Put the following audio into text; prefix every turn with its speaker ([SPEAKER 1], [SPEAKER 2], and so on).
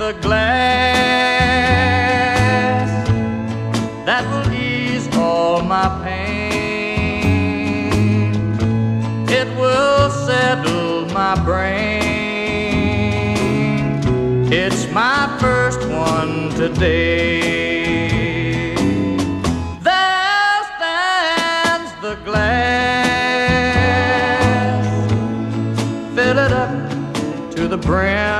[SPEAKER 1] the glass that will ease all my pain. It will settle my brain. It's my first one today. There stands the glass. Fill it up to the brim.